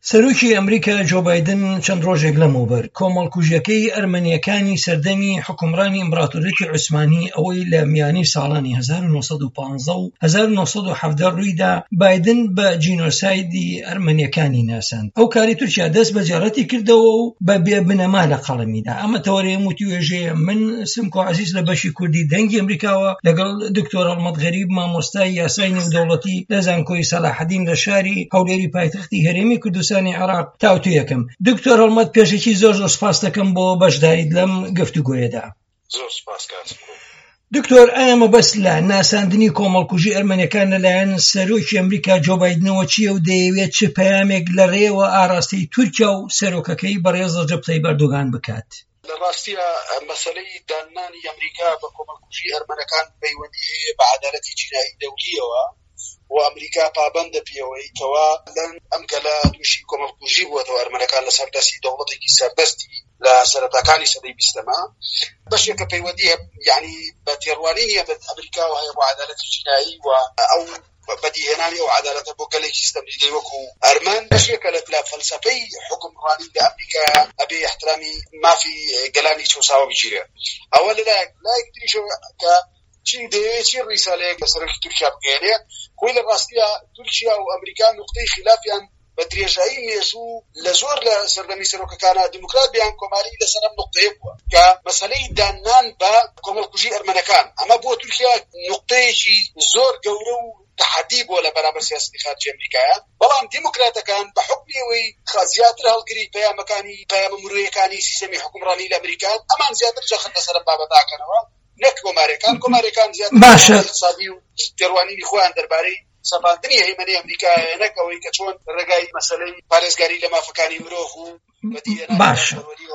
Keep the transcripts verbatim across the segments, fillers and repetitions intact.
سەرۆکی ئەمریکا جۆ بایدن چەند ڕۆژێک لەمەوبەر کۆمەڵکوژیەکەی ئەرمەنیەکانی سەردەمی حکومڕانی ئیمپراتۆریەتی عوسمانی ئەوەی لە میانەی ساڵانی هەزار و نۆسەد و پانزە و هەزار و نۆسەد و حەڤدە ڕوویدا بایدن بە جینۆسایدی ئەرمەنیەکانی ناساند. ئەو کاری تورکیا دەست بە جێڕەتی کردەوە و بە بێبنەما لە قەڵەمیدا. ئەمە تەوەریە موتی وێژەیە. من سمکۆ عەزیز لە بەشی کوردی دەنگی ئەمریکاوە لەگەڵ دکتۆر ئەڵمەت غەریب مامۆستای یاسای نێودەوڵەتی لە زانکۆی سەلاحەدین لە شاری هەولێری پایتەختی هەرێمی کوردستانی عێراق تاوتو یەکەم. دکتۆر ئەڵمەت پێشێکی زۆر زۆر سپاس دەکەم بۆ بەشداریت لەم گفتوگۆیەدا. زۆر سپاس کاتم. دکتۆر ئایا مەبەست لە ناساندنی کۆمەڵکوژی ئەرمەنیەکان لەلایەن سەرۆکی ئەمریکا جۆ بایدنەوە چییە و دەیەوێت چ پەیامێک لە ڕێوە ئاراستەی تورکیا و سەرۆکەکەی بەڕێز ڕەجەب تەیب ئەردۆغان بکات؟ لە ڕاستیە مەسەلەی دانانی ئەمریکا بە کۆمەڵکوژی ئەرمەنەکان پەیوەندی هەیە بە عەدالەتی جینایی دەولیەوە و ئەمریکا پابەندە پێوەی کەوا لەن ئەم گەلە تووشی کۆمەڵکوژی بووەتەوە ئەرمەنەکان لە سەردەستی دەوڵەتێکی سەردەستی لە سەرەتاکانی سەدەی بیستەمە بەشێکە پەیوەندی یعنی بە تێڕوانی نییە بە ئەمریکا و هەیە بۆ عەدالەتی جینایی و ئەو بەدیهێنانی ئەو عەدالەتە بۆ گەلێکی سیستەمیدەی وەکو ئەرمان بەشێکە لە فەلسەفەی حکومڕانی لە ئەمریکا ئەبێ احترامی مافی گەلانی چەوساوە بگیرێ. ئەوە لەلایەک لایەک تریشەوە کە چی دەیەوێت چی ڕیسالەیەک لە سەرۆکی تورکیا بگەێنێ. خۆی لە ڕاستیە تورکیا و ئەمریکا نوقتەی خلافیان بە درێژایی مێژوو لە زۆر لە سەردەمی سەرۆکەکانە دیموکرات بیان کۆماری لەسەر ئەم نوقتەیە بووە کە مەسەلەی دانان بە کۆمەڵکوژی ئەرمەنەکان ئەمە بۆ تورکیا نوقتەیەکی زۆر گەورە و تحدی بۆ لە بەرامبەر سیاسەتی خارجی ئەمریکایە. بەڵام دیموکراتەکان بە حکمی ئەوەی زیاتر هەڵگری پەیامەکانی پەیامە مرۆییەکانی سیستەمی حکومڕانی لە ئەمریکا ئەمان زیاتر جەخت لەسەر ئەم بابەتاکەنەوە نەک کۆمارەکان. کۆمارەکان زیاتر باشە اقتصادی و تێڕوانینی خۆیان دەربارەی سەپاندنی هەیمەنی ئەمریکایە نەک ئەوەی کە چۆن ڕێگای مەسەلەی پارێزگاری لە مافەکانی مرۆڤ و باش.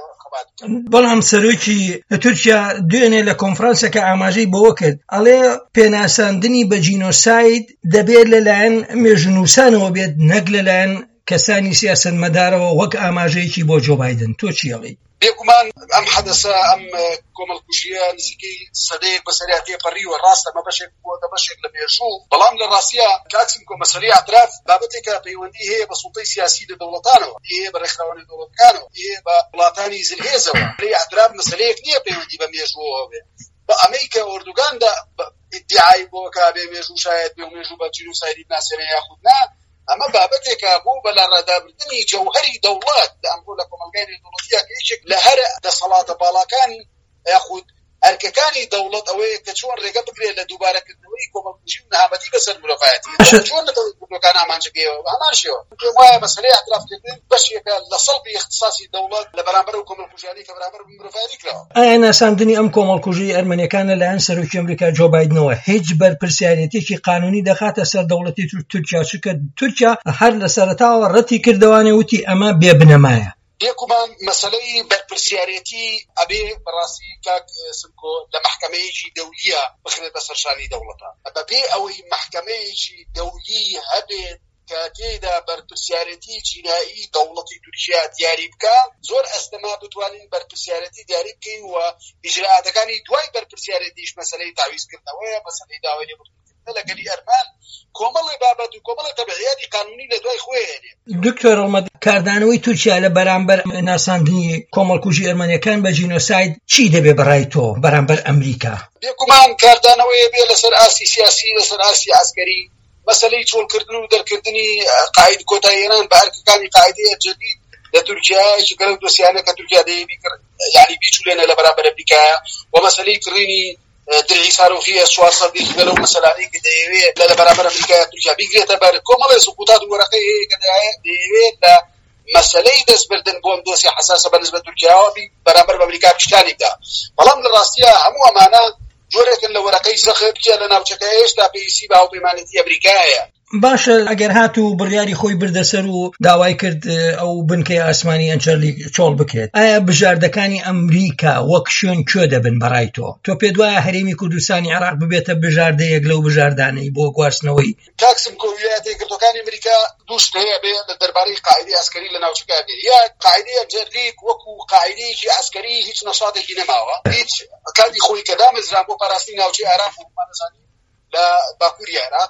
بەڵام سەرۆکی تورکیا دوێنێ لە کۆنفرانسێکە ئاماژەی بەوە کرد ئەڵێ پێناساندنی بە جینۆساید دەبێت لەلایەن مێژونووسانەوە بێت نەک لەلایەن کەسانی سیاسەتمەدارەوە وەک ئاماژەیەکی بۆ جۆ بایدن. تۆ چی ئەڵێی؟ بێگومان ئەم حەدەسە ئەم کۆمەڵکوژیە نزیکەی سەدەیەک بەسەریا تێپەڕیوە. ڕاستە مە بەشێک بووەتە بەشێک لە مێژوو. بەڵام لە ڕاستیە کاتیم کۆ مەسەلەی ئەطراف بابەتێکە پەیوەندی هەیە بە سوڵتەی سیاسی لە دەوڵەتانەوە، هەیە بە ڕێکخراوەی دەوڵەتەکانەوە، هەیە بە وڵاتانی زلهێزەوە. لە ئەطراف مەسەلەیەک نییە پەیوەندی بە مێژووەوە بێ. بە ئەمریکا ئۆردوگاندا ئیدعای بۆ کە بێ مێژوو شاید بێ مێژوو بە جینۆسایدی بناسێنێ یاخود نا. ئەمە بابەتێکە بۆ بەلا ڕادابردنی جەوهەری دەوڵەت لە ئەمڕۆ لە کۆمەلگای نێودەوڵەتیە کە هیچێک لە هەر دەسەڵاتە باڵاکانی یاخود ئەرکەکانی دەوڵەت ئەوەیە کە چۆن ڕێگە بکرێت لە دووبارەکردنەوەی کۆمەڵکوژی و نەهامەتی بەسەر مرۆڤایەتی چۆن لە دەوڵەتەکان ئامانجەکەیەوە ئامان شێوە. پێم وایە مەسەلەی ئەطرافکردن بەشێکە لە سەڵبی اختصاصی دەوڵەت لە بەرامبەر و کۆمەڵکوژیانی کە بەرامبەر مرۆڤایەتی کراوە. ئایا ناساندنی ئەم کۆمەڵکوژی ئەرمەنیەکان لەلایەن سەرۆکی ئەمریکا جۆ بایدنەوە هیچ بەرپرسیارەتێکی قانونی دەخاتە سەر دەوڵەتی تورکیا؟ چونکە تورکیا هەر لە سەرەتاوە ڕەتی کردوانێ وتی ئەمە بێبنەمایە. بێگومان مەسەلەی بەرپرسیارەتی ئەبێ بەڕاستی کاک سمکۆ لە محکەمەیەکی دەولیە بخرێتە سەرشانی دەوڵەتە. بەبێ ئەوەی محکەمەیەکی دەولی هەبێت کە تێیدا بەرپرسیارەتی جینایی دەوڵەتی تورکیا دیاری بکە، زۆر ئەستەما بتوانین بەرپرسیارەتی دیاری بکەین و ئیجراعاتەکانی دوای بەرپرسیارەتیش مەسەلەی تاویزکردنەوەیە، مەسەلەی داوای لێبوردن لەگەلی ئەرمان کۆمەڵی بابەت و کۆمەڵی تەبعیاتی قانونی لە دوای خۆی هێنێ. دکتۆر ئەڵمەت، کاردانەوەی تورکیا لە بەرامبەر ناساندنی کۆمەڵکوژی ئەرمەنیەکان بە جینۆساید چی دەبێ بەڕای تۆ بەرامبەر ئەمریکا؟ بێگومان کاردانەوەی بێ لەسەر ئاسی سیاسی، لەسەر ئاسی عەسکەری، مەسەلەی چۆڵکردن و دەرکردنی قاید کۆتاییێنان بە ئەرکەکانی قاعدەیە جەدید لە تورکیا گەلە دۆسیانە کە تورکیا دەیەوی یعنی بیچولێنە لە بەرامبەر ئەمریکایە و مەسەلەی کڕینی درعی ساروخیە چوار سەدی گەلە و مەسەلانەی کە دەیەوێت لە بەرامبەر ئەمریکایە تورکیا بیگرێتە بەر کۆمەڵی سقوطات و وەرەقەی هەیە کە دەیەوێت لە مەسەلەی دەستبردن بۆ ئەم دۆسیە حەساسە بەنسبەت تورکیاوە بەرامبەر بە ئەمریکا پیشتانی بدا. بەڵام لە ڕاستیە هەموو ئەمانە جۆرێکن لە وەرەقەی زەخت کە لە ناوچەکە هێشتا پێویستی بە هاوپەیمانێتی ئەمریکایە. باشە، ئەگەر هات و بڕیاری خۆی بردەسەر و داوای کرد ئەو بنکەی ئاسمانی ئەنچەرلی چۆڵ بکرێت، ئایا بژاردەکانی ئەمریکا وەک شوێن کوێ دەبن بەڕای تۆ؟ تۆ پێت وایە هەرێمی کوردستانی عێراق ببێتە بژاردەیەک لەو بژاردانەی بۆ گواستنەوەی؟ تاکسم کۆ ویلایەتە یەکگرتوەکانی ئەمریکا دووشت هەیە بێ لە دەربارەی قاعدەی ئەسکەری لە ناوچەکە بێ. یا قاعدەی ئەنجەرلیک وەکو قاعدەیەکی ئەسکەری هیچ نەشاتێکی نەماوە، هیچ کاتی خۆی کە دامەزران بۆ پاراستنی ناوچەی عێراق و مانەزانی لە باکووری عێراق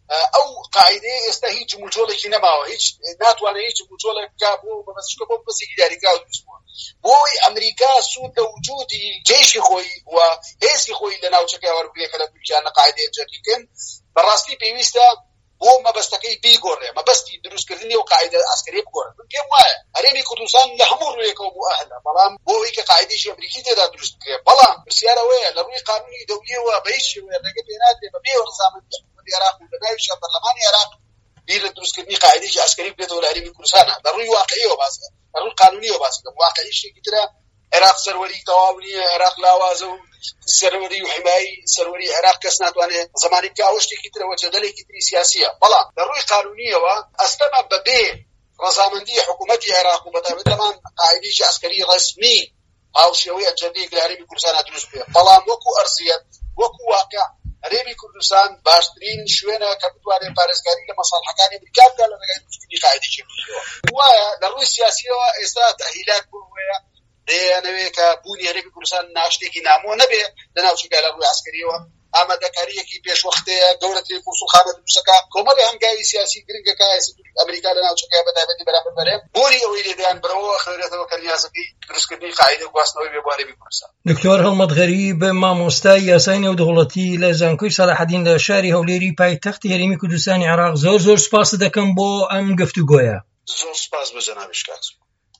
ئەو قاعدەیە ئێستا هیچ جموجۆڵێکی نەماوە، هیچ ناتوانێت هیچ جموجۆڵێک بکا بۆ بەبەستشکە بۆ بەسێکی داریکراو دروستبووە بۆی ئەمریکا سوود لە وجودی جێشی خۆی و هێزی خۆی لە ناوچەکەی وەربگرێت لە تورکیا لە قاعدەیە جەدیدکردن بەڕاستی پێویستە بۆ مەبەستەکەی بیگۆڕێ، مەبەستی دروستکردنی و قاعدە ئەسکەری بگۆڕێت. من پێم وایە هەرێمی کوردستان لە هەموو ڕوویەکەوە مؤهلە، بەڵام بۆ ئەوەی کە قاعدەیەکی ئەمریکی تێدا دروست بکرێت، بڵام پرسیارە ئەوەیە لە ڕووی قانونی دەولیەوە بە هیچ شێوەیە ڕێگە پێ نادرێت بەبێ ڕەزامەندی حکومەتی عێراق و لە ناویشە پەرلەمانی عێراق بیر لە دروستکردنی قاعدەیەکی ئەسکەری بکرێتەوە لە هەرێمی کوردستانە. لە ڕووی واقعیەوە باس دەکەم، لە ڕووی قانونیەوە باس دەکەم. واقعی شتێکی ترە، عێراق سەروەری تەواو نییە، عێراق لاوازە و سەروەری و حمایی سەروەری عێراق کەس ناتوانێت زمانی بکە، ئەوە شتێکی ترەوە جەدەلێکی تری سیاسیە. بەڵام لە ڕووی قانونیەوە ئەستەمە بەبێ ڕەزامەندی حکومەتی عێراق و بەتابەت لەمان قاعدەیەکی ئەسکەری ڕەسمی هاوشێوەی ئەجەندەیەک لە هەرێمی کوردستانە دروست بکرێت. بەڵام وەکو ئەرزیەت وەکو واقع هەرێمی کوردستان باشترین شوێنە کە بتوانێت پارێزگاری لە مەساڵحەکانی ئەمریکا بکات لە ڕێگای دروستکردنی قاعدەیەکی ئەمریکیەوە. وایە لە ڕووی سیاسیەوە ئێستا تەهیلات بووە دەیانەوێت کە بوونی هەرێمی کوردستان ناشتێکی نامۆ نەبێ لە ناوچەکە لە ڕووی ئەسکەریەوە ئامادەکاریەکی پێشوەختەیە گەورەترین قوسڵخانە دروستەکە کۆمەڵی هەنگاوی سیاسی گرنگەکە ئەمریکا لە ناوچەکە بەتایبەتی بەرامبەر بەرێ بۆری ئەوەی لێدەیان برەوە خوێنێتەوە کە نیازەکەی دروستکردنی قاعدە گواستنەوەی بێ بۆ هەرێمی کوردستان. دکتۆر هەڵمەت غەریب مامۆستای یاسای نێودەوڵەتی لە زانکۆی سەلاحەدین لە شاری هەولێری پایتەختی هەرێمی کوردستانی عێراق، زۆر زۆر سوپاس دەکەم بۆ ئەم گفتوگۆیە. زۆر سوپاس بە جەنابی شکاس.